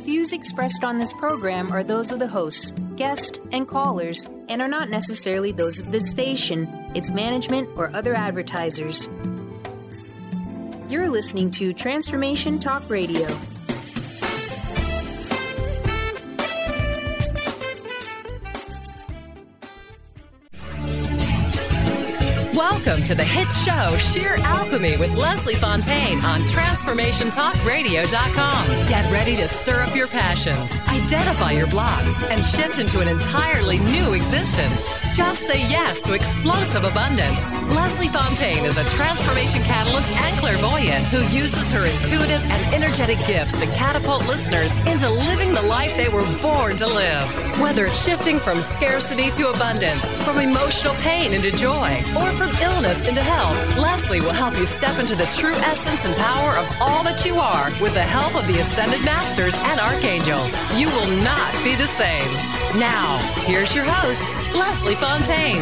views expressed on this program are those of the hosts, guests, and callers, and are not necessarily those of this station, its management, or other advertisers. You're listening to Transformation Talk Radio. Welcome to the hit show Sheer Alchemy with Leslie Fontaine on TransformationTalkRadio.com. Get ready to stir up your passions, identify your blocks, and shift into an entirely new existence. Just say yes to explosive abundance. Leslie Fontaine is a transformation catalyst and clairvoyant who uses her intuitive and energetic gifts to catapult listeners into living the life they were born to live. Whether it's shifting from scarcity to abundance, from emotional pain into joy, or from illness into health, Leslie will help you step into the true essence and power of all that you are with the help of the Ascended Masters and Archangels. You will not be the same. Now, here's your host, Leslie Fontaine.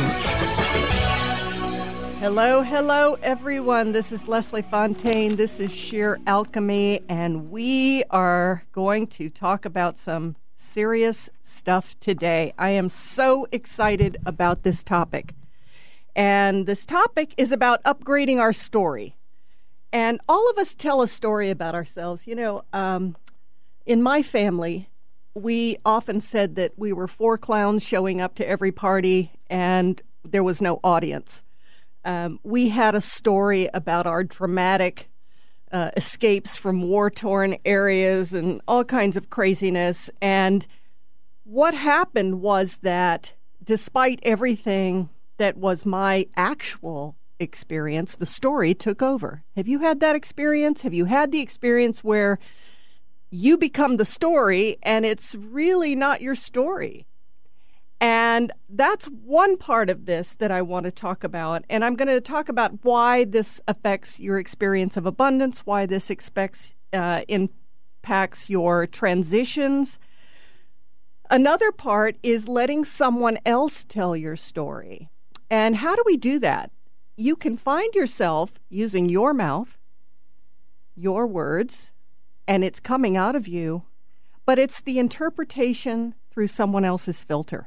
Hello, everyone. This is Leslie Fontaine. This is Sheer Alchemy, and we are going to talk about some serious stuff today. I am so excited about this topic. And this topic is about upgrading our story. And all of us tell a story about ourselves. You know, in my family, we often said that we were four clowns showing up to every party and there was no audience. We had a story about our dramatic escapes from war-torn areas and all kinds of craziness. And what happened was that despite everything that was my actual experience, the story took over. Have you had that experience? Have you had the experience where you become the story and it's really not your story? And that's one part of this that I want to talk about. And I'm going to talk about why this affects your experience of abundance, why this impacts your transitions. Another part is letting someone else tell your story. And how do we do that? You can find yourself using your mouth, your words, and it's coming out of you, but it's the interpretation through someone else's filter.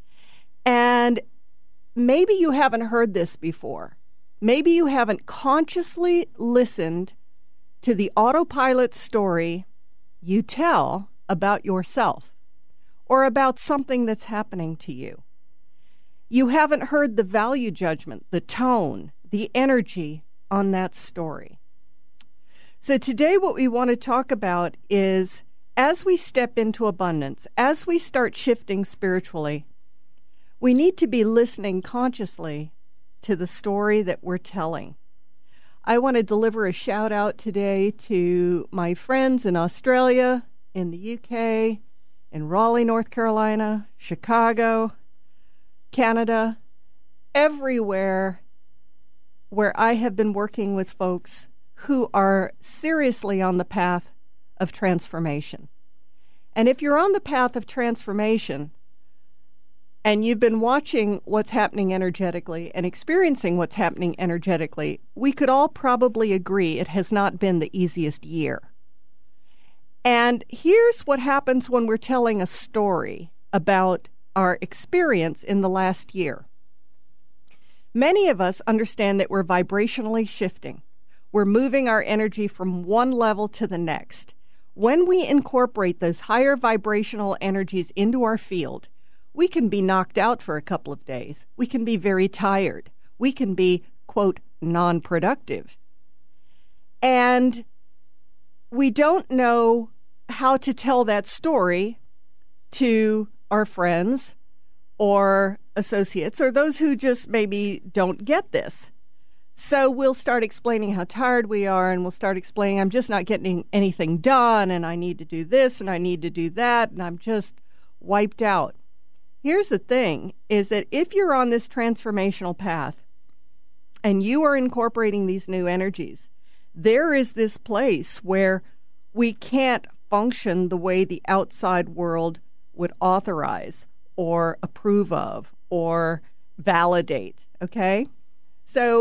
And maybe you haven't heard this before. Maybe you haven't consciously listened to the autopilot story you tell about yourself or about something that's happening to you. You haven't heard the value judgment, the tone, the energy on that story. So today what we want to talk about is as we step into abundance, as we start shifting spiritually, we need to be listening consciously to the story that we're telling. I want to deliver a shout out today to my friends in Australia, in the UK, in Raleigh, North Carolina, Chicago, Canada, everywhere where I have been working with folks who are seriously on the path of transformation. And if you're on the path of transformation and you've been watching what's happening energetically and experiencing what's happening energetically, we could all probably agree it has not been the easiest year. And here's what happens when we're telling a story about our experience in the last year. Many of us understand that we're vibrationally shifting. We're moving our energy from one level to the next. When we incorporate those higher vibrational energies into our field, we can be knocked out for a couple of days. We can be very tired. We can be, quote, non-productive. And we don't know how to tell that story to our friends or associates or those who just maybe don't get this. So we'll start explaining how tired we are, and we'll start explaining I'm just not getting anything done, and I need to do this, and I need to do that, and I'm just wiped out. Here's the thing, is that if you're on this transformational path and you are incorporating these new energies, there is this place where we can't function the way the outside world would authorize or approve of or validate, okay? So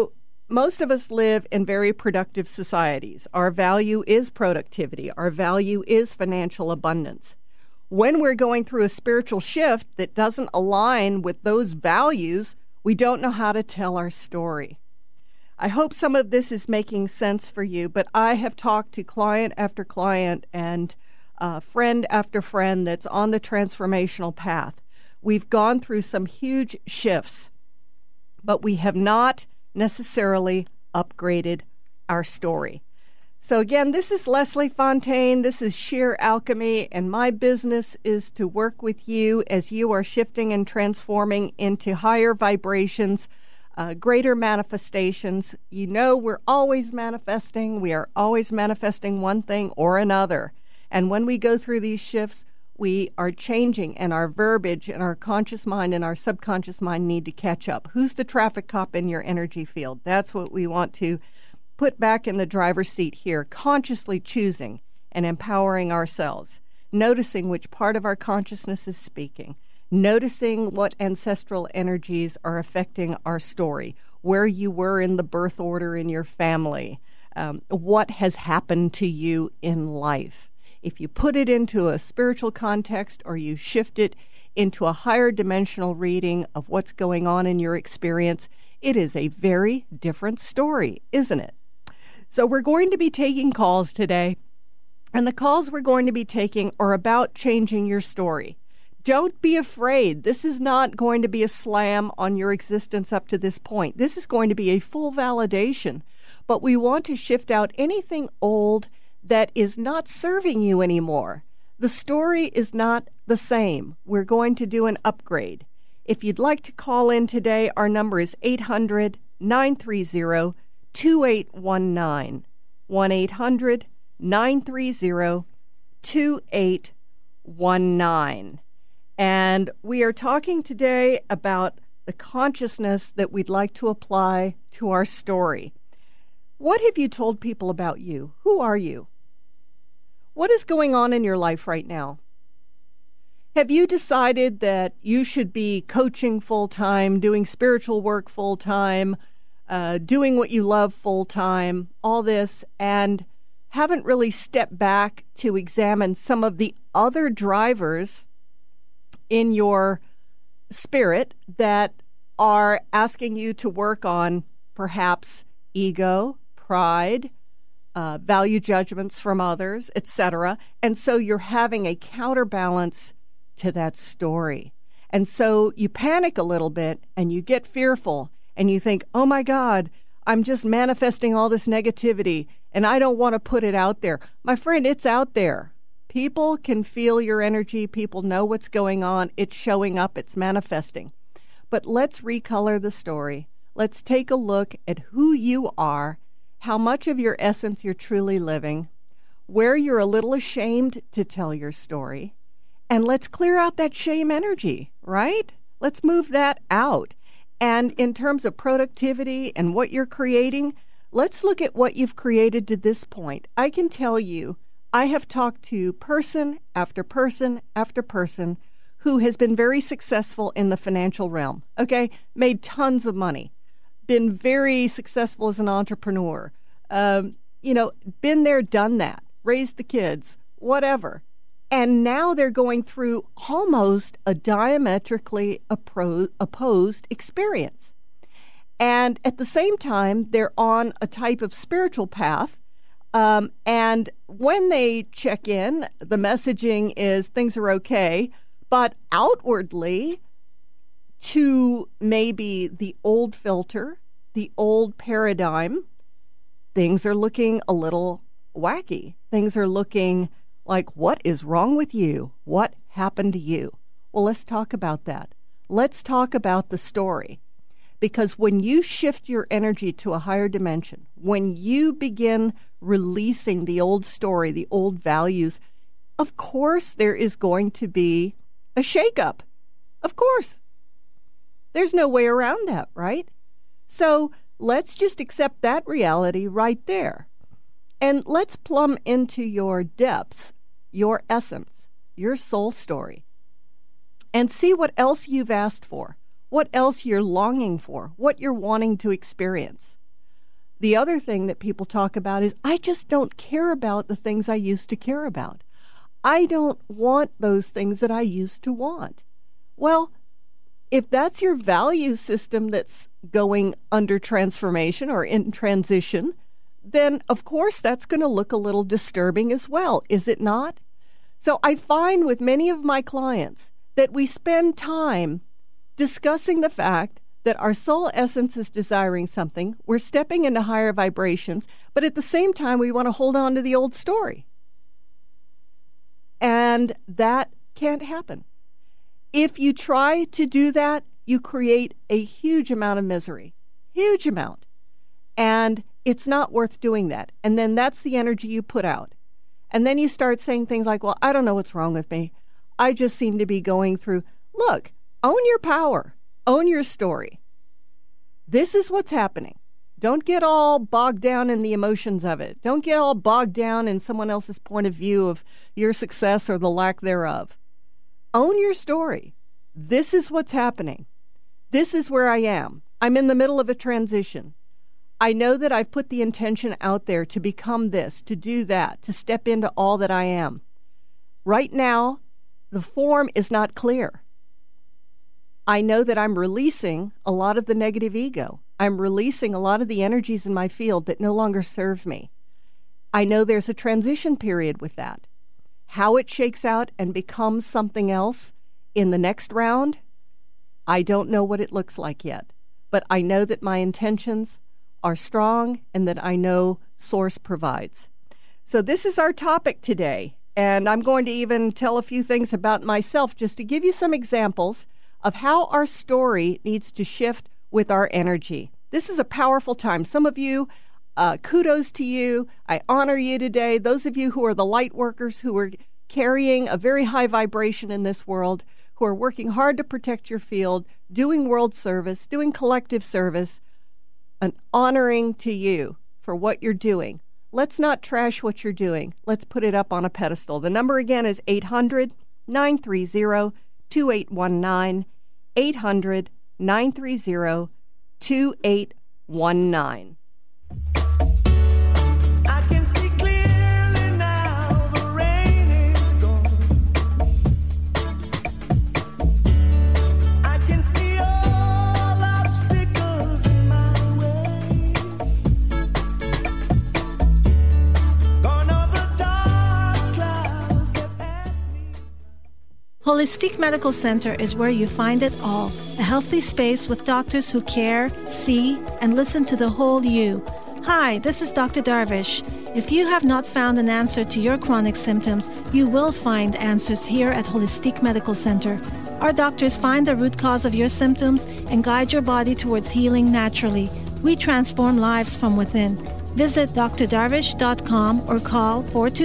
most of us live in very productive societies. Our value is productivity. Our value is financial abundance. When we're going through a spiritual shift that doesn't align with those values, we don't know how to tell our story. I hope some of this is making sense for you, but I have talked to client after client and friend after friend that's on the transformational path. We've gone through some huge shifts, but we have not necessarily upgraded our story. So again, this is Leslie Fontaine. This is Sheer Alchemy, and my business is to work with you as you are shifting and transforming into higher vibrations, greater manifestations. You know, we're always manifesting. We are always manifesting one thing or another. And when we go through these shifts, we are changing, and our verbiage and our conscious mind and our subconscious mind need to catch up. Who's the traffic cop in your energy field? That's what we want to put back in the driver's seat here, consciously choosing and empowering ourselves, noticing which part of our consciousness is speaking, noticing what ancestral energies are affecting our story, where you were in the birth order in your family, what has happened to you in life. If you put it into a spiritual context or you shift it into a higher dimensional reading of what's going on in your experience, it is a very different story, isn't it? So we're going to be taking calls today, and the calls we're going to be taking are about changing your story. Don't be afraid. This is not going to be a slam on your existence up to this point. This is going to be a full validation, but we want to shift out anything old that is not serving you anymore. The story is not the same. We're going to do an upgrade. If you'd like to call in today, our number is 800-930-2819. 1-800-930-2819. And we are talking today about the consciousness that we'd like to apply to our story. What have you told people about you? Who are you? What is going on in your life right now? Have you decided that you should be coaching full-time, doing spiritual work full-time, doing what you love full-time, all this, and haven't really stepped back to examine some of the other drivers in your spirit that are asking you to work on perhaps ego, pride, value judgments from others, etc. And so you're having a counterbalance to that story. And so you panic a little bit and you get fearful and you think, oh my God, I'm just manifesting all this negativity and I don't want to put it out there. My friend, it's out there. People can feel your energy. People know what's going on. It's showing up. It's manifesting. But let's recolor the story. Let's take a look at who you are, how much of your essence you're truly living, where you're a little ashamed to tell your story, and let's clear out that shame energy, right? Let's move that out. And in terms of productivity and what you're creating, let's look at what you've created to this point. I can tell you, I have talked to person after person after person who has been very successful in the financial realm, okay? Made tons of money, been very successful as an entrepreneur, been there, done that, raised the kids, whatever. And now they're going through almost a diametrically opposed experience. And at the same time, they're on a type of spiritual path. And when they check in, the messaging is things are okay. But outwardly, to maybe the old filter, the old paradigm, things are looking a little wacky. Things are looking like, what is wrong with you? What happened to you? Well, let's talk about that. Let's talk about the story. Because when you shift your energy to a higher dimension, when you begin releasing the old story, the old values, of course there is going to be a shakeup. Of course. There's no way around that, right? So let's just accept that reality right there. And let's plumb into your depths, your essence, your soul story, and see what else you've asked for, what else you're longing for, what you're wanting to experience. The other thing that people talk about is, I just don't care about the things I used to care about. I don't want those things that I used to want. Well, if that's your value system that's going under transformation or in transition, then of course that's going to look a little disturbing as well, is it not? So I find with many of my clients that we spend time discussing the fact that our soul essence is desiring something, we're stepping into higher vibrations, but at the same time we want to hold on to the old story. And that can't happen. If you try to do that, you create a huge amount of misery, huge amount. And it's not worth doing that. And then that's the energy you put out. And then you start saying things like, well, I don't know what's wrong with me. I just seem to be going through. Look, own your power. Own your story. This is what's happening. Don't get all bogged down in the emotions of it. Don't get all bogged down in someone else's point of view of your success or the lack thereof. Own your story. This is what's happening. This is where I am. I'm in the middle of a transition. I know that I've put the intention out there to become this, to do that, to step into all that I am. Right now, the form is not clear. I know that I'm releasing a lot of the negative ego. I'm releasing a lot of the energies in my field that no longer serve me. I know there's a transition period with that. How it shakes out and becomes something else in the next round, I don't know what it looks like yet. But I know that my intentions are strong and that I know Source provides. So this is our topic today. And I'm going to even tell a few things about myself just to give you some examples of how our story needs to shift with our energy. This is a powerful time. Some of you, kudos to you. I honor you today. Those of you who are the light workers, who are carrying a very high vibration in this world, who are working hard to protect your field, doing world service, doing collective service, an honoring to you for what you're doing. Let's not trash what you're doing. Let's put it up on a pedestal. The number again is 800-930-2819. 800-930-2819. I can see clearly now, the rain is gone. I can see all obstacles in my way. Gone are the dark clouds that had me. Holistic Medical Center is where you find it all. A healthy space with doctors who care, see, and listen to the whole you. Hi, this is Dr. Darvish. If you have not found an answer to your chronic symptoms, you will find answers here at Holistic Medical Center. Our doctors find the root cause of your symptoms and guide your body towards healing naturally. We transform lives from within. Visit drdarvish.com or call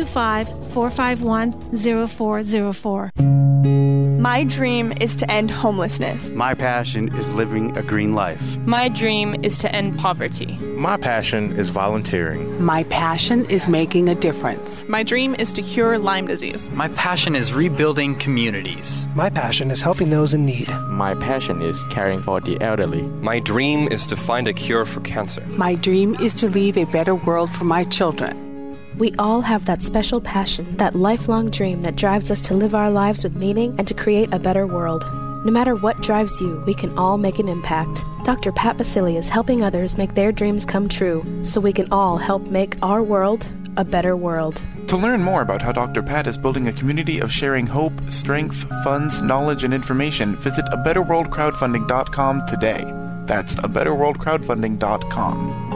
425-451-0404. My dream is to end homelessness. My passion is living a green life. My dream is to end poverty. My passion is volunteering. My passion is making a difference. My dream is to cure Lyme disease. My passion is rebuilding communities. My passion is helping those in need. My passion is caring for the elderly. My dream is to find a cure for cancer. My dream is to leave a better world for my children. We all have that special passion, that lifelong dream that drives us to live our lives with meaning and to create a better world. No matter what drives you, we can all make an impact. Dr. Pat Baccili is helping others make their dreams come true, so we can all help make our world a better world. To learn more about how Dr. Pat is building a community of sharing hope, strength, funds, knowledge, and information, visit abetterworldcrowdfunding.com today. That's abetterworldcrowdfunding.com.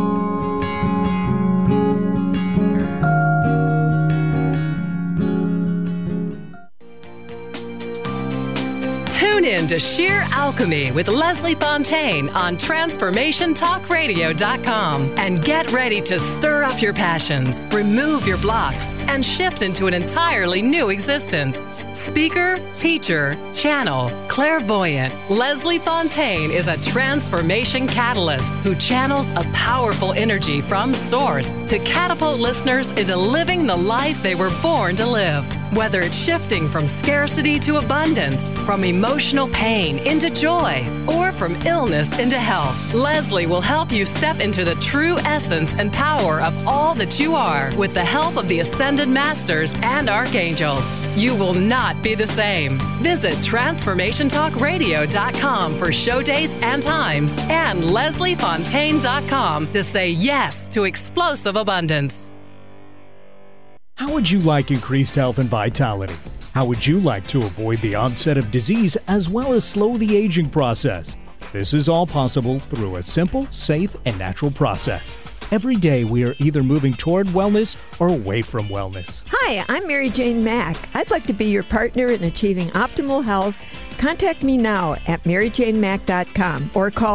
Tune in to Sheer Alchemy with Leslie Fontaine on TransformationTalkRadio.com and get ready to stir up your passions, remove your blocks, and shift into an entirely new existence. Speaker, teacher, channel, clairvoyant, Leslie Fontaine is a transformation catalyst who channels a powerful energy from Source to catapult listeners into living the life they were born to live. Whether it's shifting from scarcity to abundance, from emotional pain into joy, or from illness into health, Leslie will help you step into the true essence and power of all that you are with the help of the Ascended Masters and Archangels. You will not be the same. Visit TransformationTalkRadio.com for show dates and times and LeslieFontaine.com to say yes to explosive abundance. How would you like increased health and vitality? How would you like to avoid the onset of disease as well as slow the aging process? This is all possible through a simple, safe, and natural process. Every day we are either moving toward wellness or away from wellness. Hi, I'm Mary Jane Mack. I'd like to be your partner in achieving optimal health. Contact me now at maryjanemack.com or call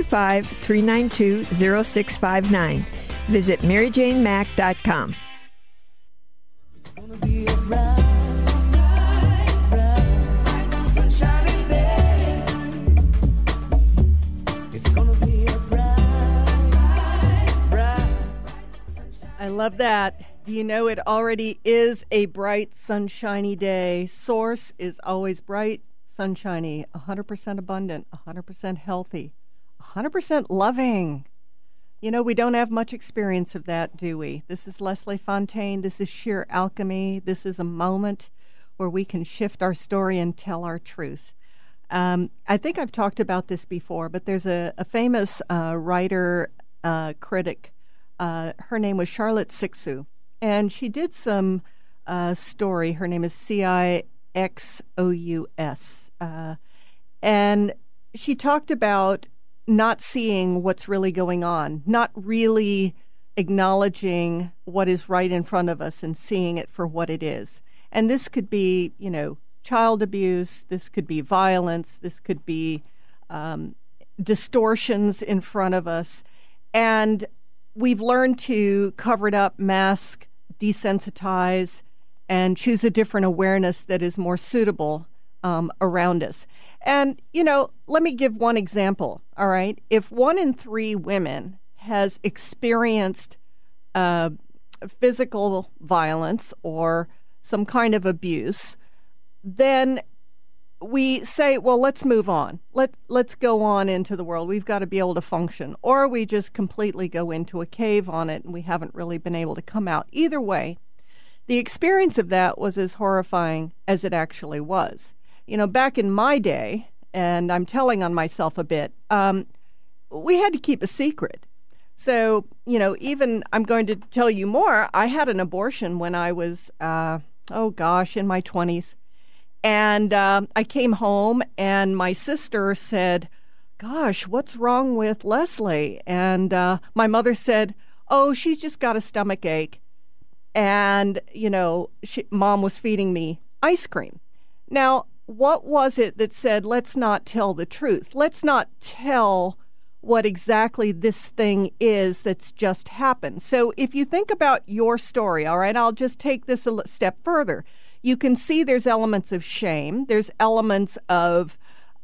425-392-0659. Visit maryjanemack.com. I love that. Do you know it already is a bright, sunshiny day? Source is always bright, sunshiny, 100% abundant, 100% healthy, 100% loving. You know, we don't have much experience of that, do we? This is Leslie Fontaine. This is sheer alchemy. This is a moment where we can shift our story and tell our truth. I think I've talked about this before, but there's a famous writer, critic. Her name was Charlotte Sixou, and she did some story. Her name is Cixous. And she talked about not seeing what's really going on, not really acknowledging what is right in front of us and seeing it for what it is. And this could be, you know, child abuse. This could be violence. This could be distortions in front of us. And we've learned to cover it up, mask, desensitize, and choose a different awareness that is more suitable around us. And, you know, let me give one example, all right? If 1 in 3 women has experienced physical violence or some kind of abuse, then we say, well, let's move on. Let's go on into the world. We've got to be able to function. Or we just completely go into a cave on it and we haven't really been able to come out. Either way, the experience of that was as horrifying as it actually was. You know, back in my day, and I'm telling on myself a bit, we had to keep a secret. So, you know, even I'm going to tell you more. I had an abortion when I was, in my 20s. And I came home and my sister said, gosh, what's wrong with Leslie? And my mother said, oh, she's just got a stomach ache. And, you know, Mom was feeding me ice cream. Now, what was it that said, let's not tell the truth? Let's not tell what exactly this thing is that's just happened. So if you think about your story, all right, I'll just take this a step further. You can see there's elements of shame. There's elements of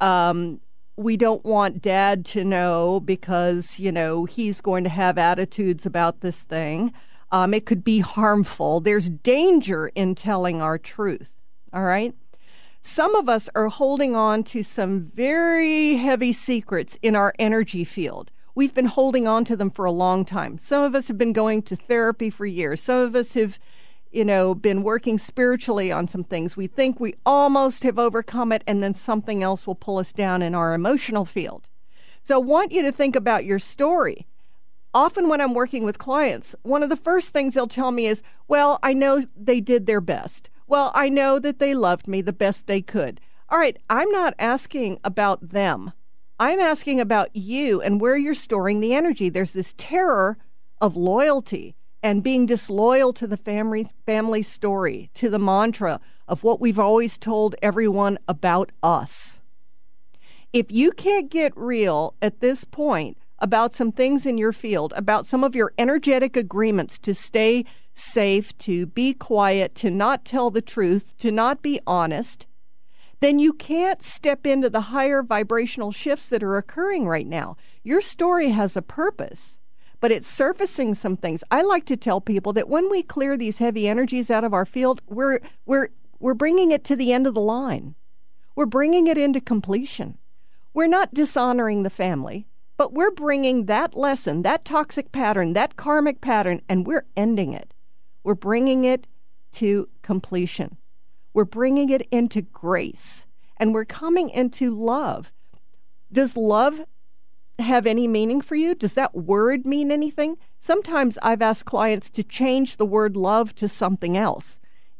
we don't want Dad to know because, you know, he's going to have attitudes about this thing. It could be harmful. There's danger in telling our truth, all right? Some of us are holding on to some very heavy secrets in our energy field. We've been holding on to them for a long time. Some of us have been going to therapy for years. Some of us have, you know, been working spiritually on some things. We think we almost have overcome it, and then something else will pull us down in our emotional field. So I want you to think about your story. Often when I'm working with clients, one of the first things they'll tell me is, well, I know they did their best. Well, I know that they loved me the best they could. All right, I'm not asking about them. I'm asking about you and where you're storing the energy. There's this terror of loyalty and being disloyal to the family story, to the mantra of what we've always told everyone about us. If you can't get real at this point about some things in your field, about some of your energetic agreements to stay safe, to be quiet, to not tell the truth, to not be honest, then you can't step into the higher vibrational shifts that are occurring right now. Your story has a purpose, but it's surfacing some things. I like to tell people that when we clear these heavy energies out of our field, we're We're bringing it to the end of the line. We're bringing it into completion. We're not dishonoring the family, but we're bringing that lesson, that toxic pattern, that karmic pattern, and we're ending it. We're bringing it to completion. We're bringing it into grace, and we're coming into love. Does love have any meaning for you? Does that word mean anything? Sometimes I've asked clients to change the word love to something else.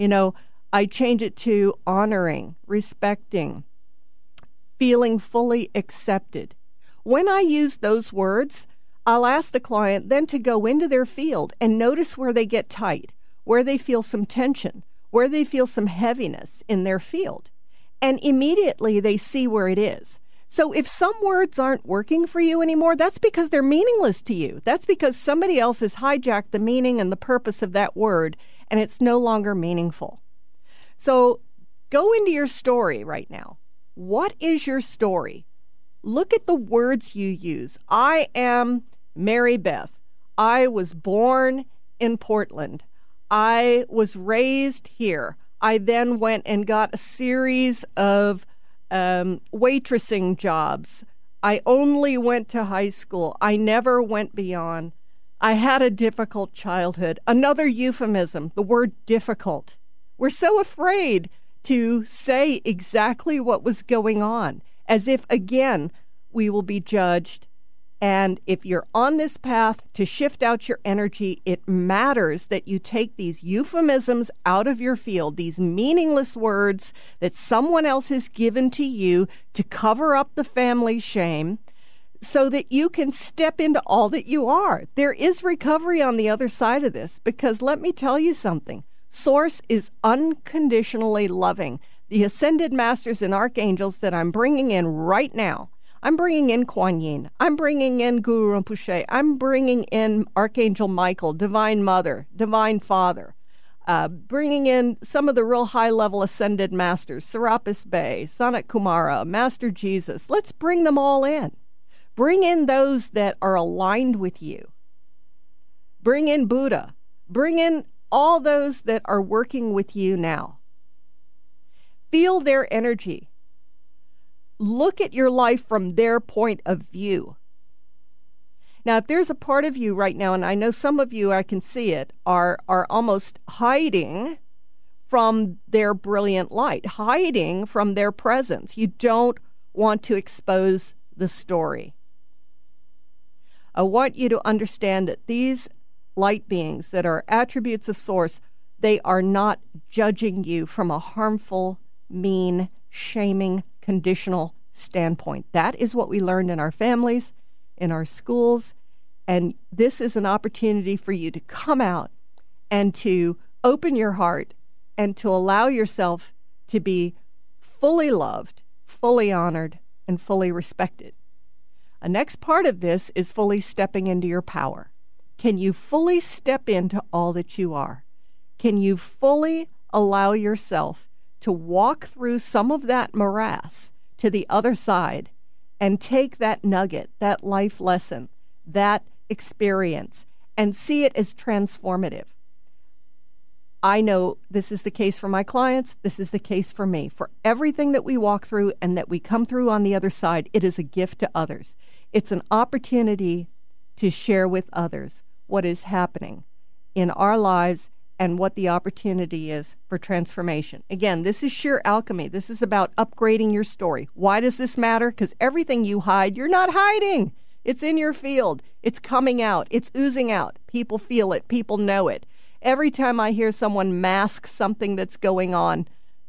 I change it to honoring, respecting, feeling fully accepted. When I use those words, I'll ask the client then to go into their field and notice where they get tight, where they feel some tension, where they feel some heaviness in their field. And immediately they see where it is. So if some words aren't working for you anymore, that's because they're meaningless to you. That's because somebody else has hijacked the meaning and the purpose of that word, and it's no longer meaningful. So go into your story right now. What is your story? Look at the words you use. I am Mary Beth. I was born in Portland. I was raised here. I then went and got a series of waitressing jobs. I only went to high school. I never went beyond. I had a difficult childhood. Another euphemism, the word difficult. We're so afraid to say exactly what was going on, as if, again, we will be judged. And if you're on this path to shift out your energy, it matters that you take these euphemisms out of your field, these meaningless words that someone else has given to you to cover up the family shame, so that you can step into all that you are. There is recovery on the other side of this, because let me tell you something. Source is unconditionally loving. The ascended masters and archangels that I'm bringing in right now, I'm bringing in Kuan Yin, I'm bringing in Guru Rinpoche, I'm bringing in Archangel Michael, Divine Mother, Divine Father, bringing in some of the real high-level ascended masters, Serapis Bey, Sanat Kumara, Master Jesus. Let's bring them all in. Bring in those that are aligned with you. Bring in Buddha. Bring in all those that are working with you now. Feel their energy. Look at your life from their point of view. Now, if there's a part of you right now, and I know some of you, I can see it, are almost hiding from their brilliant light, hiding from their presence. You don't want to expose the story. I want you to understand that these light beings that are attributes of Source, they are not judging you from a harmful, mean, shaming, conditional standpoint. That is what we learned in our families, in our schools, and this is an opportunity for you to come out and to open your heart and to allow yourself to be fully loved, fully honored, and fully respected. A next part of this is fully stepping into your power. Can you fully step into all that you are? Can you fully allow yourself to walk through some of that morass to the other side and take that nugget, that life lesson, that experience, and see it as transformative? I know this is the case for my clients. This is the case for me. For everything that we walk through and that we come through on the other side, it is a gift to others. It's an opportunity to share with others what is happening in our lives and what the opportunity is for transformation. Again, this is sheer alchemy. This is about upgrading your story. Why does this matter? Because everything you hide, you're not hiding. It's in your field. It's coming out. It's oozing out. People feel it. People know it. Every time I hear someone mask something that's going on,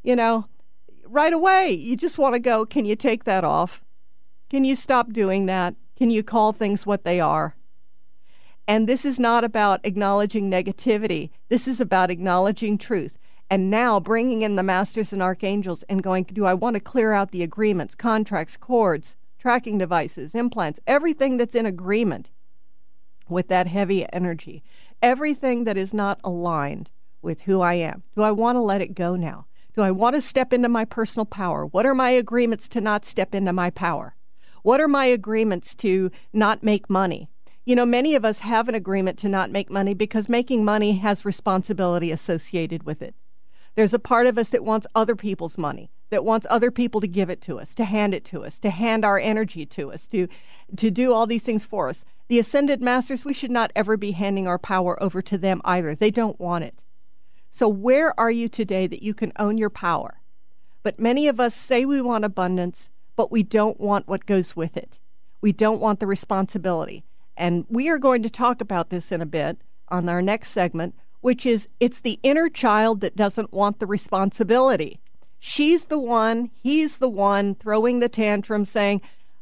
right away, you just want to go, can you take that off? Can you stop doing that? Can you call things what they are? And this is not about acknowledging negativity. This is about acknowledging truth. And now bringing in the masters and archangels and going, do I want to clear out the agreements, contracts, cords, tracking devices, implants, everything that's in agreement with that heavy energy, everything that is not aligned with who I am. Do I want to let it go now? Do I want to step into my personal power? What are my agreements to not step into my power? What are my agreements to not make money? Many of us have an agreement to not make money because making money has responsibility associated with it. There's a part of us that wants other people's money, that wants other people to give it to us, to hand it to us, to hand our energy to us, to do all these things for us. The Ascended Masters, we should not ever be handing our power over to them either. They don't want it. So where are you today that you can own your power? But many of us say we want abundance, but we don't want what goes with it. We don't want the responsibility. And we are going to talk about this in a bit on our next segment, which is it's the inner child that doesn't want the responsibility. She's the one, he's the one throwing the tantrum saying,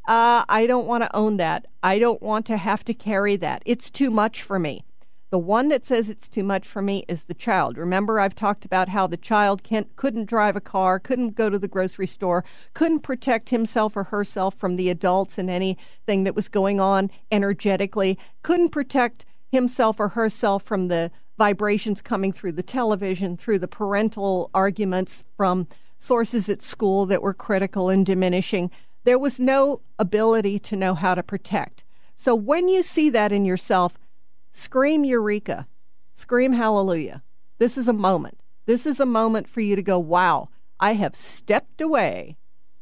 I don't want to own that. I don't want to have to carry that. It's too much for me. The one that says it's too much for me is the child. Remember, I've talked about how the child couldn't drive a car, couldn't go to the grocery store, couldn't protect himself or herself from the adults and anything that was going on energetically, couldn't protect himself or herself from the vibrations coming through the television, through the parental arguments from sources at school that were critical and diminishing. There was no ability to know how to protect. So when you see that in yourself, scream Eureka, scream hallelujah. This is a moment. This is a moment for you to go, wow, I have stepped away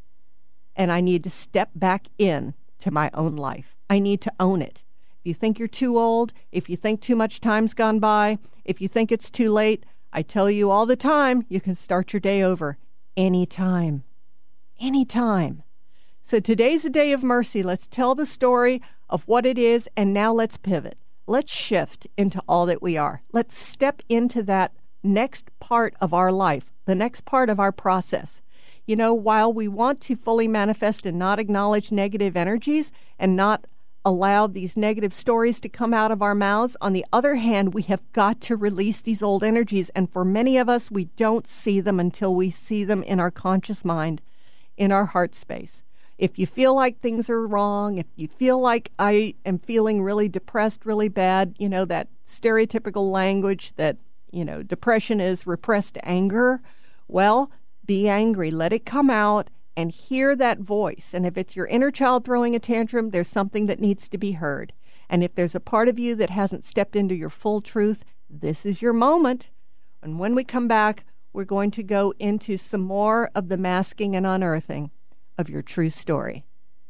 and I need to step back in to my own life. I need to own it. If you think you're too old, if you think too much time's gone by, if you think it's too late, I tell you all the time, you can start your day over anytime. Anytime. So today's a day of mercy. Let's tell the story of what it is, and now let's pivot. Let's shift into all that we are. Let's step into that next part of our life, the next part of our process. You know, while we want to fully manifest and not acknowledge negative energies and not allow these negative stories to come out of our mouths, on the other hand, we have got to release these old energies. And for many of us, we don't see them until we see them in our conscious mind, in our heart space. If you feel like things are wrong, if you feel like I am feeling really depressed, really bad, you know, that stereotypical language that, you know, depression is repressed anger, well, be angry. Let it come out and hear that voice. And if it's your inner child throwing a tantrum, there's something that needs to be heard. And if there's a part of you that hasn't stepped into your full truth, this is your moment. And when we come back, we're going to go into some more of the masking and unearthing of your true story.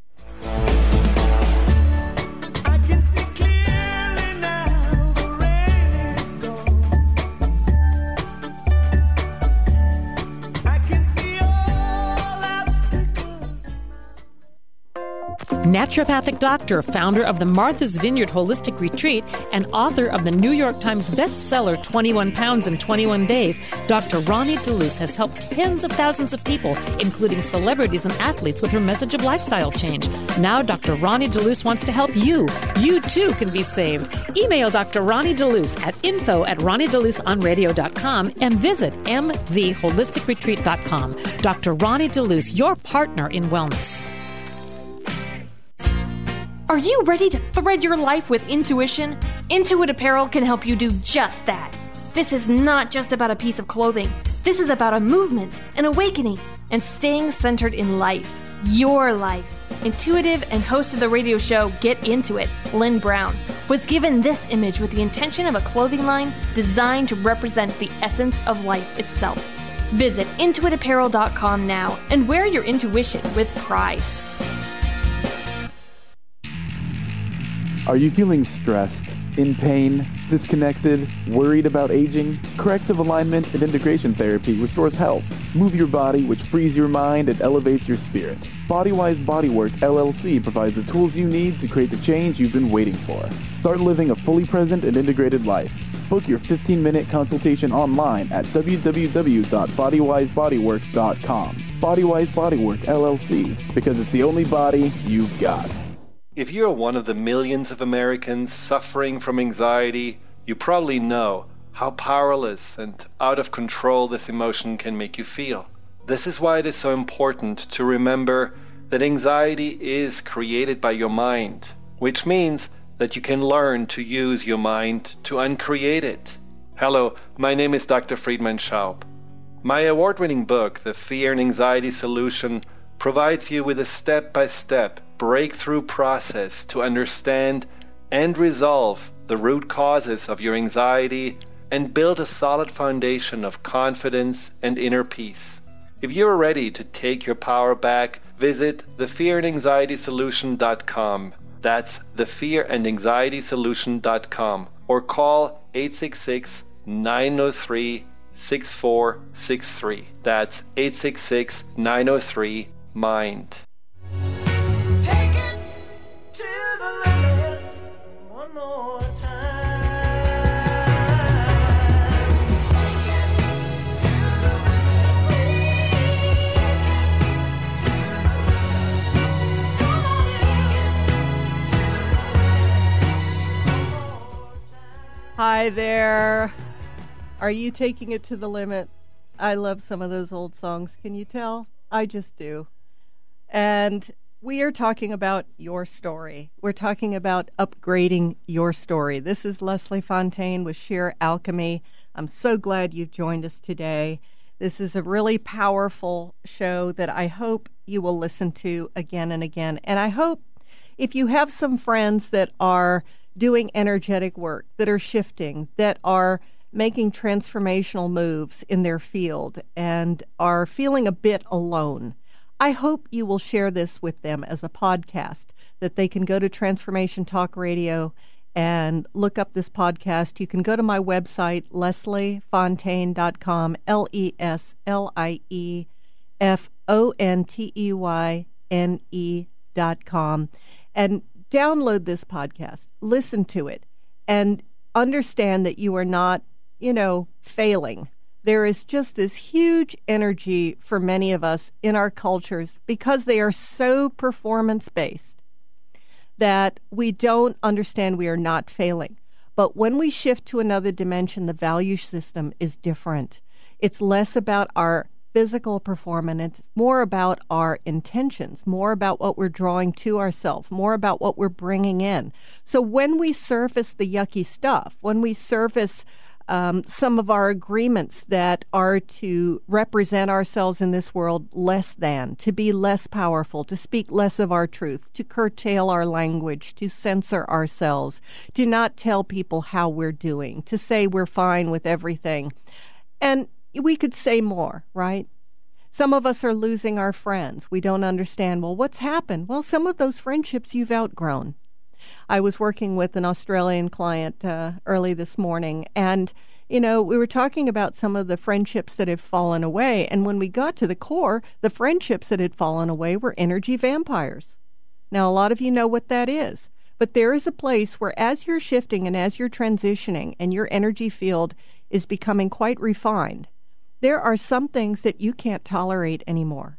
I can see clearly now, the rain is gone. I can see all obstacles. Naturopathic doctor, founder of the Martha's Vineyard Holistic Retreat, and author of the New York Times bestseller 21 Pounds in 21 Days, Dr. Ronnie DeLuce has helped tens of thousands of people, including celebrities and athletes, with her message of lifestyle change. Now Dr. Ronnie DeLuce wants to help you. You too can be saved. Email Dr. Ronnie DeLuce at info@RonnieDeLuceOnRadio.com and visit mvholisticretreat.com. Dr. Ronnie DeLuce, your partner in wellness. Are you ready to thread your life with intuition? Intuit Apparel can help you do just that. This is not just about a piece of clothing. This is about a movement, an awakening, and staying centered in life. Your life. Intuitive and host of the radio show Get Into It, Lynn Brown, was given this image with the intention of a clothing line designed to represent the essence of life itself. Visit intuitapparel.com now and wear your intuition with pride. Are you feeling stressed, in pain, disconnected, worried about aging? Corrective alignment and integration therapy restores health. Move your body, which frees your mind and elevates your spirit. Bodywise Bodywork LLC provides the tools you need to create the change you've been waiting for. Start living a fully present and integrated life. Book your 15-minute consultation online at www.bodywisebodywork.com. Bodywise Bodywork LLC, because it's the only body you've got. If you're one of the millions of Americans suffering from anxiety, you probably know how powerless and out of control this emotion can make you feel. This is why it is so important to remember that anxiety is created by your mind, which means that you can learn to use your mind to uncreate it. Hello, my name is Dr. Friedemann Schaub. My award-winning book, The Fear and Anxiety Solution, provides you with a step-by-step breakthrough process to understand and resolve the root causes of your anxiety and build a solid foundation of confidence and inner peace. If you are ready to take your power back, visit thefearandanxietysolution.com. That's thefearandanxietysolution.com, or call 866-903-6463. That's 866-903-MIND. Take it to the limit one more time. Hi there. Are you taking it to the limit? I love some of those old songs. Can you tell? I just do. And we are talking about your story. We're talking about upgrading your story. This is Leslie Fontaine with Sheer Alchemy. I'm so glad you've joined us today. This is a really powerful show that I hope you will listen to again and again. And I hope if you have some friends that are doing energetic work, that are shifting, that are making transformational moves in their field and are feeling a bit alone, I hope you will share this with them as a podcast, that they can go to Transformation Talk Radio and look up this podcast. You can go to my website, lesliefontaine.com, LeslieFonteyne.com, and download this podcast, listen to it, and understand that you are not, failing. There is just this huge energy for many of us in our cultures because they are so performance-based that we don't understand we are not failing. But when we shift to another dimension, the value system is different. It's less about our physical performance. It's more about our intentions, more about what we're drawing to ourselves, more about what we're bringing in. So when we surface the yucky stuff, when we surface some of our agreements that are to represent ourselves in this world less than, to be less powerful, to speak less of our truth, to curtail our language, to censor ourselves, to not tell people how we're doing, to say we're fine with everything. And we could say more, right? Some of us are losing our friends. We don't understand, well, what's happened? Well, some of those friendships you've outgrown. I was working with an Australian client early this morning, and, we were talking about some of the friendships that have fallen away. And when we got to the core, the friendships that had fallen away were energy vampires. Now, a lot of you know what that is. But there is a place where as you're shifting and as you're transitioning and your energy field is becoming quite refined, there are some things that you can't tolerate anymore.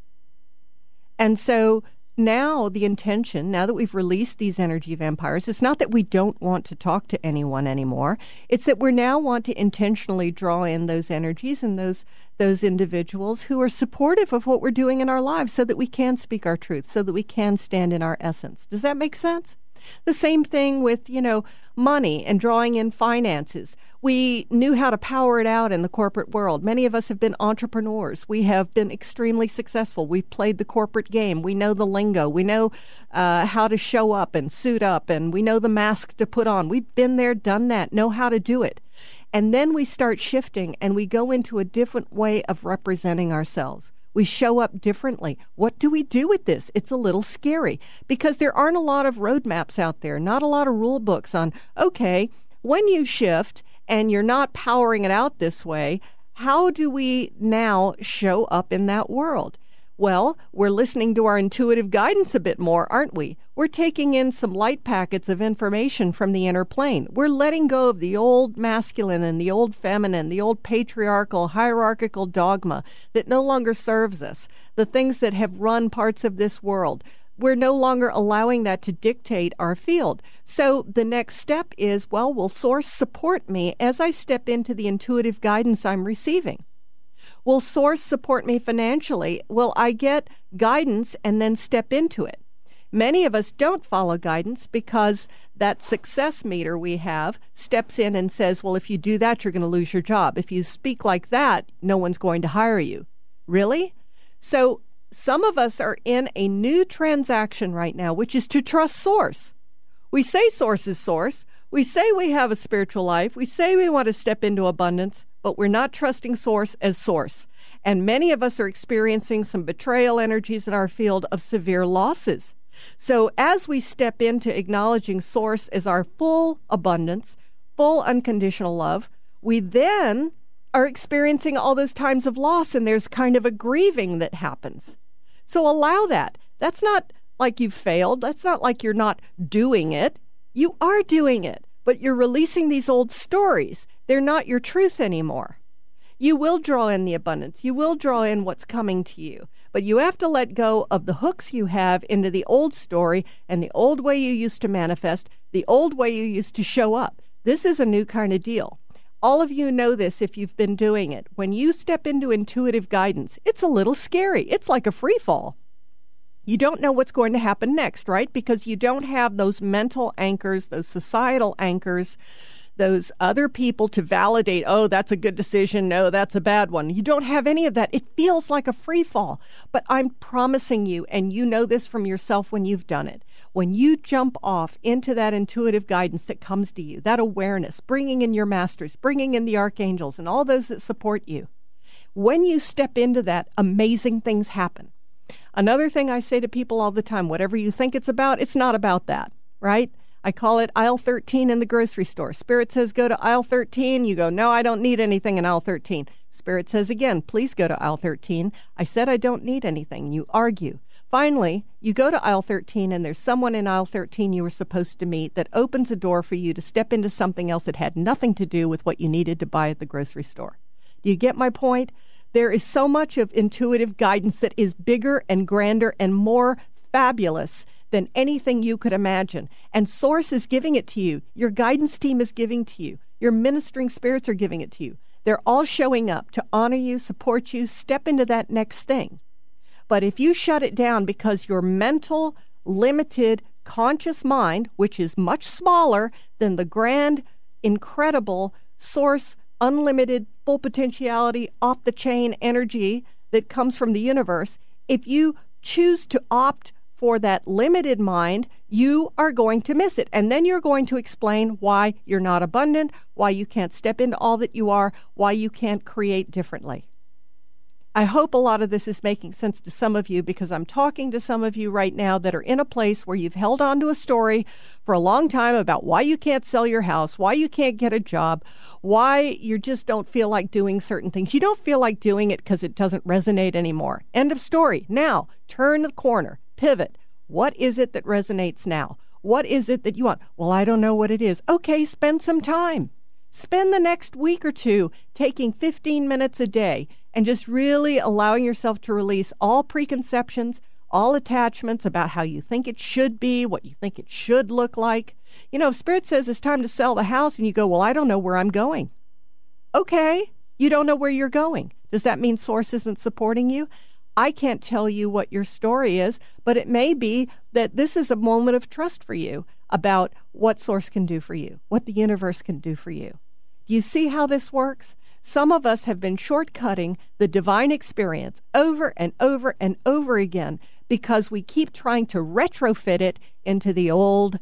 And so now the intention, now that we've released these energy vampires, it's not that we don't want to talk to anyone anymore. It's that we now want to intentionally draw in those energies and those individuals who are supportive of what we're doing in our lives so that we can speak our truth, so that we can stand in our essence. Does that make sense? The same thing with, money and drawing in finances. We knew how to power it out in the corporate world. Many of us have been entrepreneurs. We have been extremely successful. We've played the corporate game. We know the lingo. We know how to show up and suit up, and we know the mask to put on. We've been there, done that, know how to do it. And then we start shifting, and we go into a different way of representing ourselves. We show up differently. What do we do with this? It's a little scary because there aren't a lot of roadmaps out there, not a lot of rule books on, okay, when you shift and you're not powering it out this way, how do we now show up in that world? Well, we're listening to our intuitive guidance a bit more, aren't we? We're taking in some light packets of information from the inner plane. We're letting go of the old masculine and the old feminine, the old patriarchal, hierarchical dogma that no longer serves us, the things that have run parts of this world. We're no longer allowing that to dictate our field. So the next step is, well, will Source support me as I step into the intuitive guidance I'm receiving? Will Source support me financially? Will I get guidance and then step into it? Many of us don't follow guidance because that success meter we have steps in and says, well, if you do that, you're going to lose your job. If you speak like that, no one's going to hire you. Really? So some of us are in a new transaction right now, which is to trust Source. We say Source is Source. We say we have a spiritual life. We say we want to step into abundance, but we're not trusting Source as Source. And many of us are experiencing some betrayal energies in our field of severe losses. So as we step into acknowledging Source as our full abundance, full unconditional love, we then are experiencing all those times of loss, and there's kind of a grieving that happens. So allow that. That's not like you've failed. That's not like you're not doing it. You are doing it, but you're releasing these old stories. They're not your truth anymore. You will draw in the abundance. You will draw in what's coming to you, but you have to let go of the hooks you have into the old story and the old way you used to manifest, the old way you used to show up. This is a new kind of deal. All of you know this if you've been doing it. When you step into intuitive guidance, it's a little scary. It's like a free fall. You don't know what's going to happen next, right? Because you don't have those mental anchors, those societal anchors, those other people to validate, oh, that's a good decision, no, that's a bad one. You don't have any of that. It feels like a free fall. But I'm promising you, and you know this from yourself when you've done it, when you jump off into that intuitive guidance that comes to you, that awareness, bringing in your masters, bringing in the archangels and all those that support you, when you step into that, amazing things happen. Another thing I say to people all the time, whatever you think it's not about that, right? I call it aisle 13 in the grocery store. Spirit says, go to aisle 13. You go, no, I don't need anything in aisle 13. Spirit says again, please go to aisle 13. I said I don't need anything. You argue. Finally, you go to aisle 13 and there's someone in aisle 13 you were supposed to meet that opens a door for you to step into something else that had nothing to do with what you needed to buy at the grocery store. Do you get my point? There is so much of intuitive guidance that is bigger and grander and more fabulous than anything you could imagine. And Source is giving it to you. Your guidance team is giving to you. Your ministering spirits are giving it to you. They're all showing up to honor you, support you, step into that next thing. But if you shut it down because your mental, limited, conscious mind, which is much smaller than the grand, incredible Source, unlimited, full potentiality, off-the-chain energy that comes from the universe, if you choose to opt for that limited mind, you are going to miss it. And then you're going to explain why you're not abundant, why you can't step into all that you are, why you can't create differently. I hope a lot of this is making sense to some of you, because I'm talking to some of you right now that are in a place where you've held on to a story for a long time about why you can't sell your house, why you can't get a job, why you just don't feel like doing certain things. You don't feel like doing it because it doesn't resonate anymore. End of story. Now, turn the corner, pivot. What is it that resonates now? What is it that you want? Well, I don't know what it is. Okay, spend some time. Spend the next week or two taking 15 minutes a day and just really allowing yourself to release all preconceptions, all attachments about how you think it should be, what you think it should look like. You know, if Spirit says it's time to sell the house and you go, well, I don't know where I'm going. Okay, you don't know where you're going. Does that mean Source isn't supporting you? I can't tell you what your story is, but it may be that this is a moment of trust for you about what Source can do for you, what the universe can do for you. Do you see how this works? Some of us have been shortcutting the divine experience over and over and over again because we keep trying to retrofit it into the old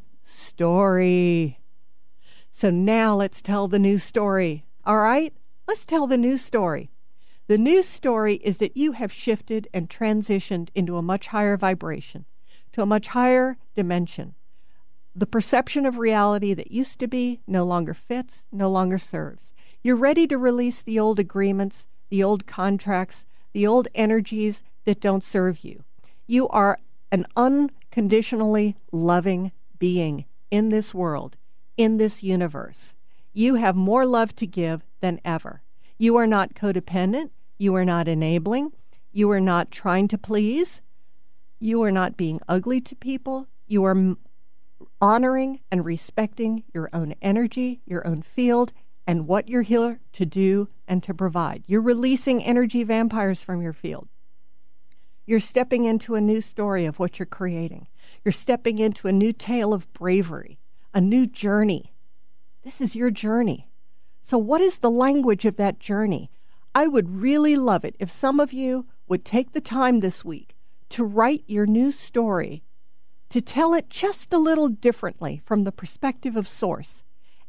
story. So now let's tell the new story. All right? Let's tell the new story. The new story is that you have shifted and transitioned into a much higher vibration, to a much higher dimension. The perception of reality that used to be no longer fits, no longer serves. You're ready to release the old agreements, the old contracts, the old energies that don't serve you. You are an unconditionally loving being in this world, in this universe. You have more love to give than ever. You are not codependent. You are not enabling. You are not trying to please. You are not being ugly to people. You are honoring and respecting your own energy, your own field, and what you're here to do and to provide. You're releasing energy vampires from your field. You're stepping into a new story of what you're creating. You're stepping into a new tale of bravery, a new journey. This is your journey. So what is the language of that journey? I would really love it if some of you would take the time this week to write your new story, to tell it just a little differently from the perspective of Source.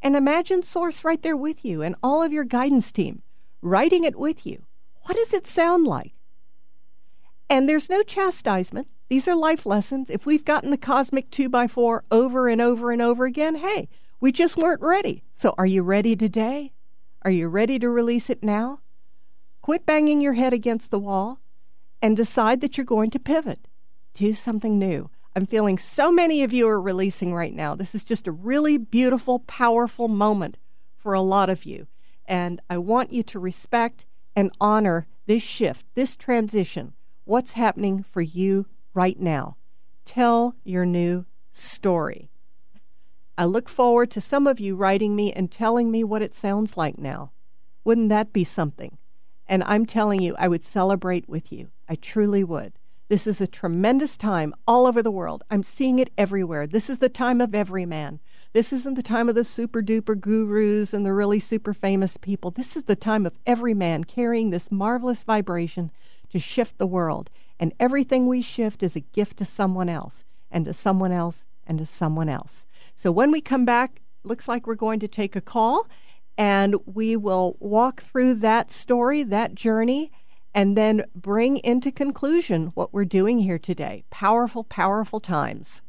And imagine Source right there with you and all of your guidance team writing it with you. What does it sound like? And there's no chastisement. These are life lessons. If we've gotten the cosmic 2x4 over and over and over again, hey, we just weren't ready. So are you ready today? Are you ready to release it now? Quit banging your head against the wall and decide that you're going to pivot. Do something new. I'm feeling so many of you are releasing right now. This is just a really beautiful, powerful moment for a lot of you. And I want you to respect and honor this shift, this transition, what's happening for you right now. Tell your new story. I look forward to some of you writing me and telling me what it sounds like now. Wouldn't that be something? And I'm telling you, I would celebrate with you. I truly would. This is a tremendous time all over the world. I'm seeing it everywhere. This is the time of every man. This isn't the time of the super duper gurus and the really super famous people. This is the time of every man carrying this marvelous vibration to shift the world. And everything we shift is a gift to someone else, and to someone else, and to someone else. So when we come back, looks like we're going to take a call, and we will walk through that story, that journey, and then bring into conclusion what we're doing here today. Powerful, powerful times.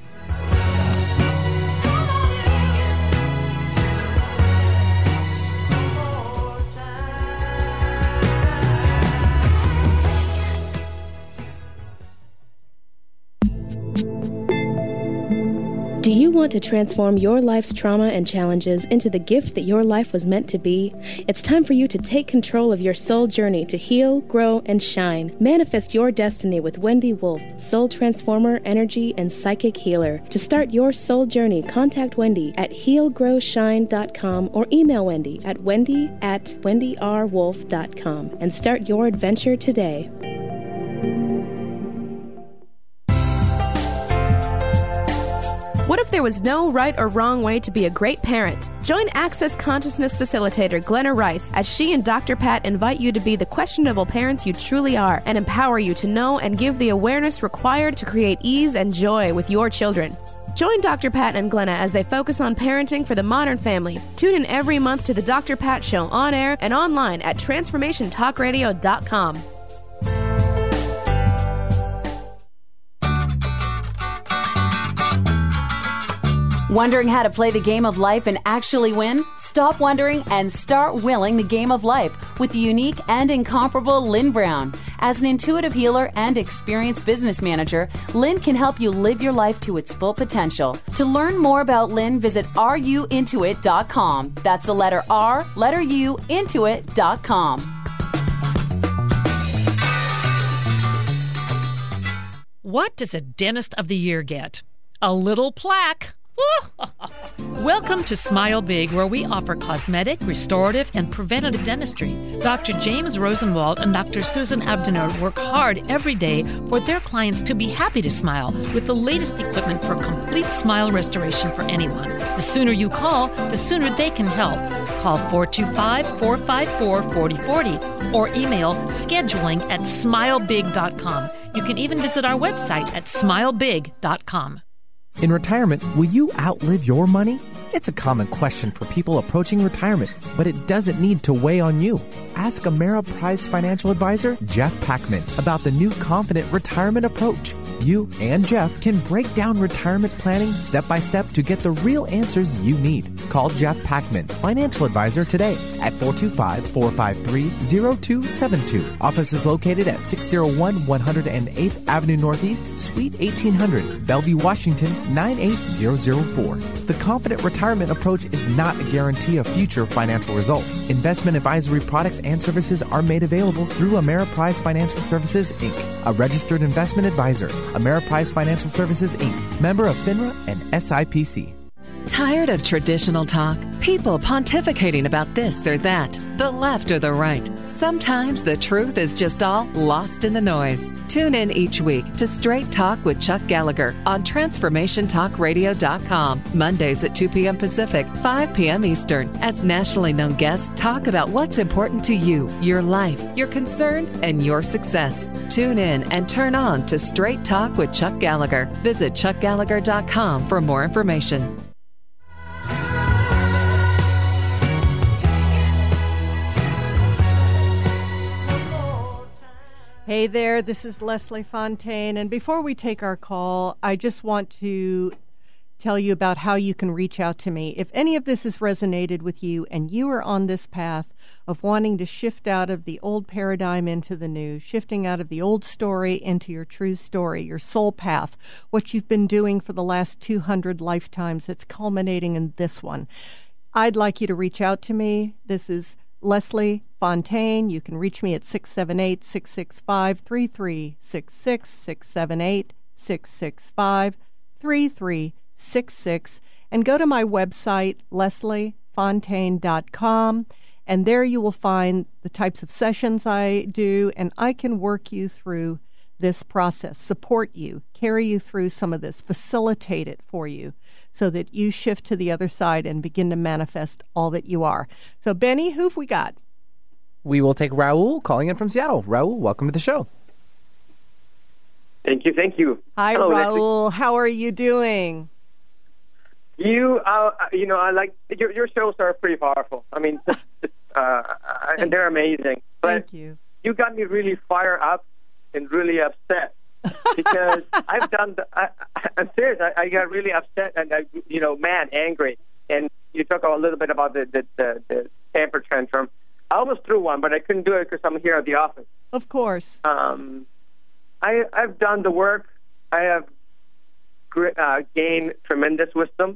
Do you want to transform your life's trauma and challenges into the gift that your life was meant to be? It's time for you to take control of your soul journey to heal, grow, and shine. Manifest your destiny with Wendy Wolf, soul transformer, energy, and psychic healer. To start your soul journey, contact Wendy at healgrowshine.com or email Wendy at wendy@wendyrwolf.com and start your adventure today. What if there was no right or wrong way to be a great parent? Join Access Consciousness Facilitator Glenna Rice as she and Dr. Pat invite you to be the questionable parents you truly are and empower you to know and give the awareness required to create ease and joy with your children. Join Dr. Pat and Glenna as they focus on parenting for the modern family. Tune in every month to the Dr. Pat Show on air and online at transformationtalkradio.com. Wondering how to play the game of life and actually win? Stop wondering and start willing the game of life with the unique and incomparable Lynn Brown. As an intuitive healer and experienced business manager, Lynn can help you live your life to its full potential. To learn more about Lynn, visit ruintuit.com. That's the letter R, letter U, intuit.com. What does a Dentist of the Year get? A little plaque. Welcome to Smile Big, where we offer cosmetic, restorative, and preventative dentistry. Dr. James Rosenwald and Dr. Susan Abdenur work hard every day for their clients to be happy to smile with the latest equipment for complete smile restoration for anyone. The sooner you call, the sooner they can help. Call 425-454-4040 or email scheduling@smilebig.com. You can even visit our website at smilebig.com. In retirement, will you outlive your money? It's a common question for people approaching retirement, but it doesn't need to weigh on you. Ask Ameriprise financial advisor Jeff Packman about the new Confident Retirement Approach. You and Jeff can break down retirement planning step by step to get the real answers you need. Call Jeff Packman, financial advisor, today at 425-453-0272. Office is located at 601 108th Avenue Northeast, Suite 1800, Bellevue, Washington, 98004. The Confident Retirement Approach is not a guarantee of future financial results. Investment advisory products and services are made available through Ameriprise Financial Services, Inc., a registered investment advisor. Ameriprise Financial Services, Inc., member of FINRA and SIPC. Tired of traditional talk? People pontificating about this or that, the left or the right. Sometimes the truth is just all lost in the noise. Tune in each week to Straight Talk with Chuck Gallagher on TransformationTalkRadio.com, Mondays at 2 p.m. Pacific, 5 p.m. Eastern, as nationally known guests talk about what's important to you, your life, your concerns, and your success. Tune in and turn on to Straight Talk with Chuck Gallagher. Visit ChuckGallagher.com for more information. Hey there, this is Leslie Fontaine. And before we take our call, I just want to tell you about how you can reach out to me. If any of this has resonated with you and you are on this path of wanting to shift out of the old paradigm into the new, shifting out of the old story into your true story, your soul path, what you've been doing for the last 200 lifetimes that's culminating in this one, I'd like you to reach out to me. This is Leslie Fontaine. You can reach me at 678-665-3366, 678-665-3366, and go to my website, lesliefontaine.com, and there you will find the types of sessions I do, and I can work you through this process, support you, carry you through some of this, facilitate it for you so that you shift to the other side and begin to manifest all that you are. So, Benny, who've we got? We will take Raul calling in from Seattle. Raul, welcome to the show. Thank you. Hi, Hello, Raul. Leslie. How are you doing? I like your shows are pretty powerful. I mean, and they're amazing. But Thank you. You got me really fired up and really upset because I'm serious. I got really upset and mad, angry. And you talk a little bit about the temper tantrum. I almost threw one, but I couldn't do it because I'm here at the office. Of course. I've done the work. I have gained tremendous wisdom,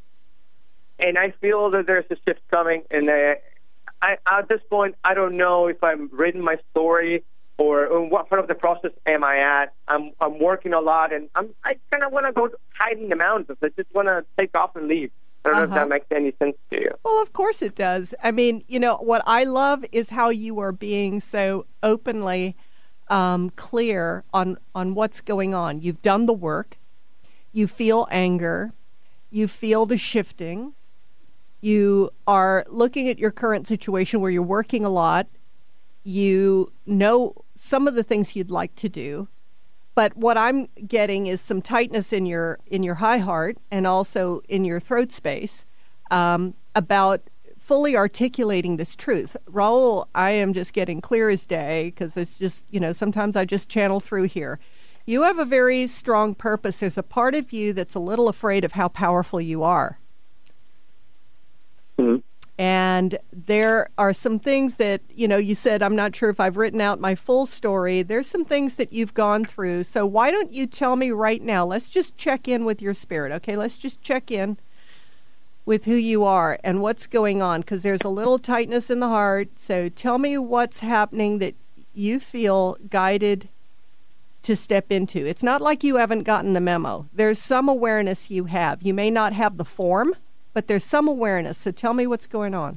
and I feel that there's a shift coming. And at this point, I don't know if I'm written my story or in what part of the process am I at. I'm working a lot, and I kind of want to go hide in the mountains. I just want to take off and leave. I don't know if that makes any sense to you. Well, of course it does. I mean, what I love is how you are being so openly clear on what's going on. You've done the work. You feel anger. You feel the shifting. You are looking at your current situation where you're working a lot. You know some of the things you'd like to do. But what I'm getting is some tightness in your high heart and also in your throat space about fully articulating this truth. Raul, I am just getting clear as day because it's just, sometimes I just channel through here. You have a very strong purpose. There's a part of you that's a little afraid of how powerful you are. Mm-hmm. And there are some things that, you said, I'm not sure if I've written out my full story. There's some things that you've gone through. So why don't you tell me right now? Let's just check in with your spirit, okay? Let's just check in with who you are and what's going on, because there's a little tightness in the heart. So tell me what's happening that you feel guided to step into. It's not like you haven't gotten the memo. There's some awareness you have. You may not have the form, but there's some awareness. So tell me what's going on.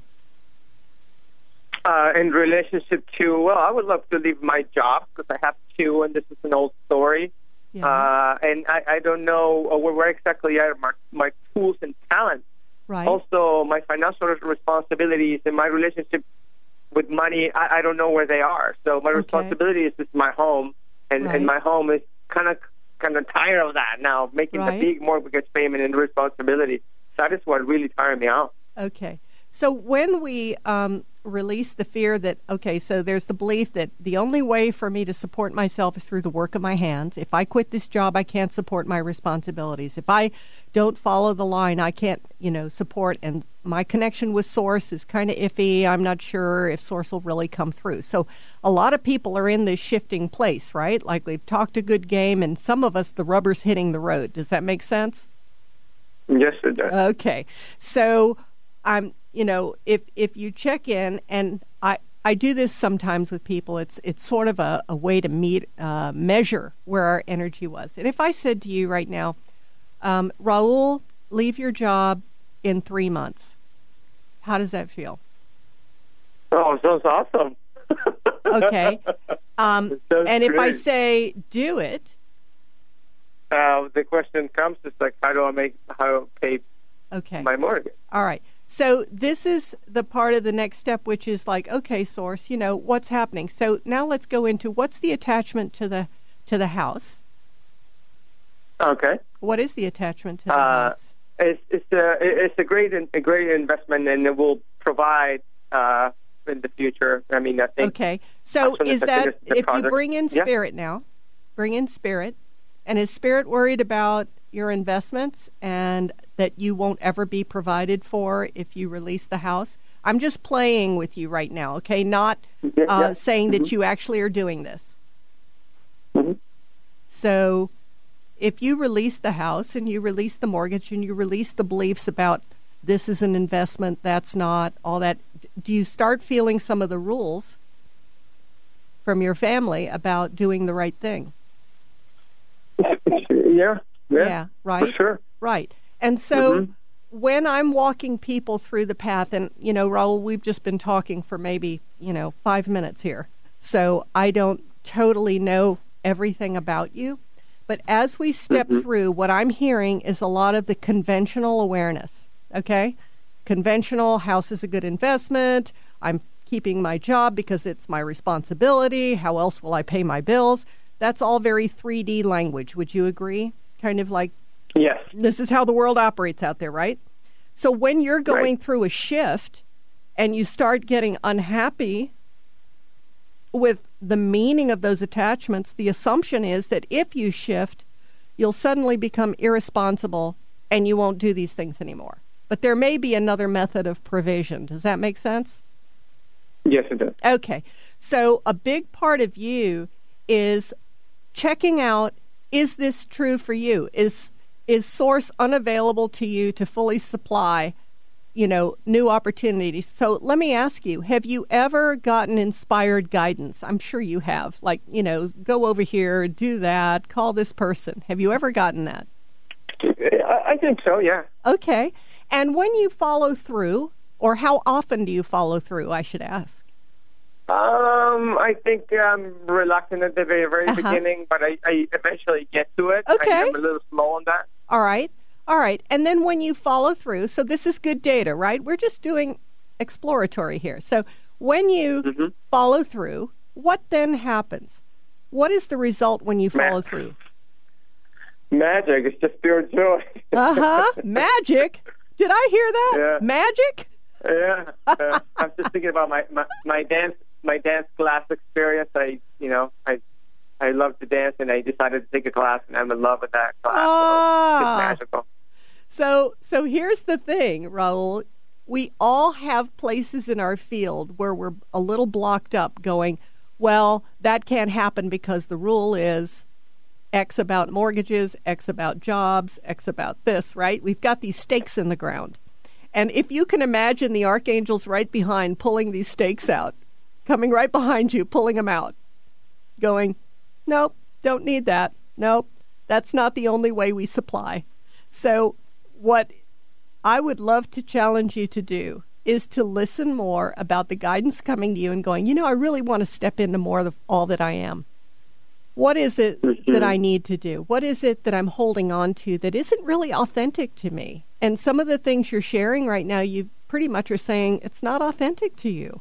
In relationship to, I would love to leave my job because I have two, and this is an old story. Yeah. And I don't know where exactly are my tools and talents. Right. Also, my financial responsibilities and my relationship with money, I don't know where they are. So my responsibility is my home, and my home is kind of tired of that now, making a big mortgage payment and responsibility. That is what really tired me out. Okay. So when we release the fear that, so there's the belief that the only way for me to support myself is through the work of my hands. If I quit this job, I can't support my responsibilities. If I don't follow the line, I can't, support. And my connection with Source is kind of iffy. I'm not sure if Source will really come through. So a lot of people are in this shifting place, right? Like we've talked a good game, and some of us, the rubber's hitting the road. Does that make sense? Yes, it does. Okay. So if you check in, and I do this sometimes with people, it's sort of a way to measure where our energy was. And if I said to you right now, Raul, leave your job in 3 months, how does that feel? Oh, sounds awesome. Okay. And great. If I say do it, the question comes, it's like, how do I pay my mortgage? All right. So this is the part of the next step, which is like, okay, Source, what's happening. So now let's go into what's the attachment to the house. Okay. What is the attachment to the house? It's a great investment, and it will provide in the future. I mean, I think. Okay. So is that, if you bring in Yeah. Spirit now, bring in Spirit, and is Spirit worried about your investments and that you won't ever be provided for if you release the house? I'm just playing with you right now, okay? Not saying that you actually are doing this. So if you release the house and you release the mortgage and you release the beliefs about this is an investment, that's not, all that, do you start feeling some of the rules from your family about doing the right thing? Yeah, right? For sure. Right. And so when I'm walking people through the path, and, Raul, we've just been talking for maybe, 5 minutes here. So I don't totally know everything about you. But as we step through, what I'm hearing is a lot of the conventional awareness, okay? Conventional, house is a good investment. I'm keeping my job because it's my responsibility. How else will I pay my bills? That's all very 3D language. Would you agree? Kind of like, yes, this is how the world operates out there, right? So when you're going through a shift and you start getting unhappy with the meaning of those attachments, the assumption is that if you shift, you'll suddenly become irresponsible and you won't do these things anymore. But there may be another method of provision. Does that make sense? Yes, it does. Okay. So a big part of you is checking out, is this true for you? Is Source unavailable to you to fully supply, new opportunities? So let me ask you, have you ever gotten inspired guidance? I'm sure you have. Like, go over here, do that, call this person. Have you ever gotten that? I think so, yeah. Okay. And when you follow through, or how often do you follow through, I should ask? I think I'm reluctant at the very beginning, but I eventually get to it. Okay. I'm a little slow on that. All right. And then when you follow through, so this is good data, right? We're just doing exploratory here. So when you follow through, what then happens? What is the result when you follow through? Magic. It's just pure joy. Magic? Did I hear that? Yeah. Magic? Yeah. I'm just thinking about my dance class experience. I love to dance, and I decided to take a class, and I'm in love with that class. So it's magical. So here's the thing, Raul. We all have places in our field where we're a little blocked up going, well, that can't happen because the rule is X about mortgages, X about jobs, X about this, right? We've got these stakes in the ground. And if you can imagine the archangels right behind pulling these stakes out, coming right behind you, pulling them out, going, nope, don't need that. Nope, that's not the only way we supply. So what I would love to challenge you to do is to listen more about the guidance coming to you and going, I really want to step into more of all that I am. What is it that I need to do? What is it that I'm holding on to that isn't really authentic to me? And some of the things you're sharing right now, you pretty much are saying it's not authentic to you.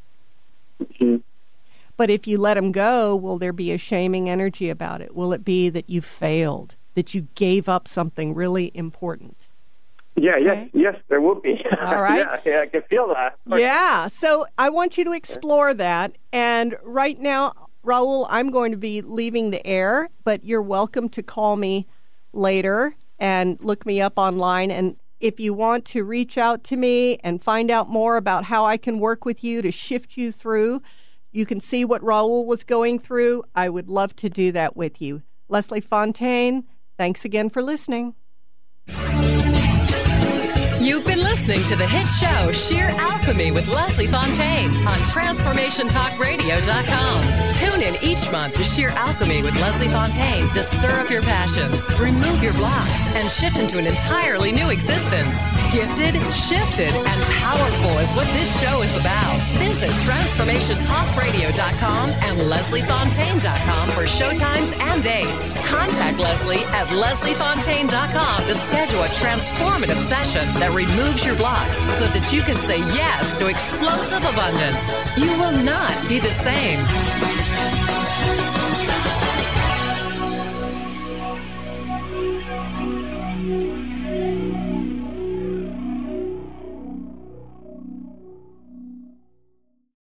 But if you let them go, will there be a shaming energy about it? Will it be that you failed, that you gave up something really important? Yeah, Okay. yes, there will be. All right. Yeah, I can feel that. Yeah, so I want you to explore that. And right now, Raul, I'm going to be leaving the air, but you're welcome to call me later and look me up online. And if you want to reach out to me and find out more about how I can work with you to shift you through, you can see what Raul was going through. I would love to do that with you. Leslie Fontaine, thanks again for listening. You've been listening to the hit show Sheer Alchemy with Leslie Fontaine on TransformationTalkRadio.com. Tune in each month to Sheer Alchemy with Leslie Fontaine to stir up your passions, remove your blocks, and shift into an entirely new existence. Gifted, shifted, and powerful is what this show is about. Visit TransformationTalkRadio.com and LeslieFontaine.com for showtimes and dates. Contact Leslie at LeslieFontaine.com to schedule a transformative session that removes your blocks so that you can say yes to explosive abundance. You will not be the same.